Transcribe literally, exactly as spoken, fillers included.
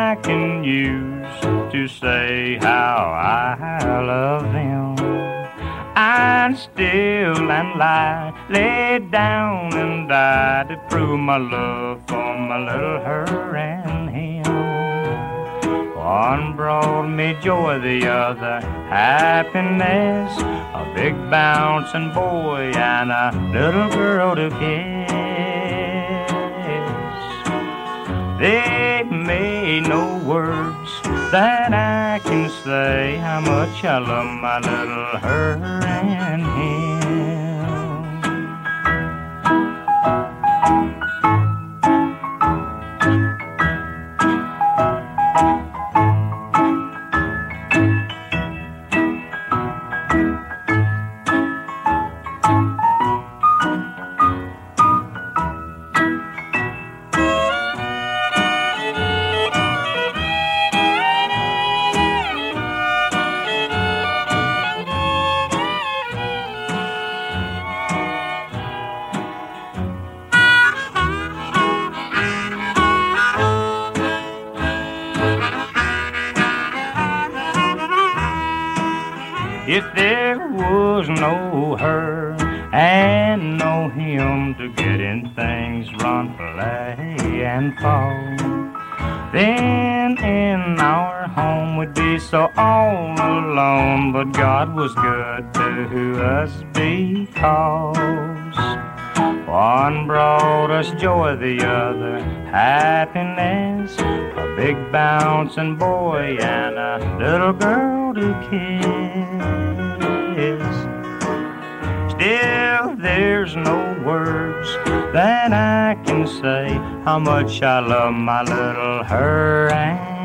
I can use to say how I love them. I'd steal and lie, lay down and die to prove my love for my little her and him. One brought me joy, the other happiness, a big bouncing boy and a little girl to kiss. They made no words that I can say how much I love my little her and him. If there was no her and no him to get in things run, play and fall, then in our home we'd be so all alone. But God was good to us because one brought us joy, the other happiness, a big bouncing boy and a little girl to kiss. Still there's no words that I can say how much I love my little her and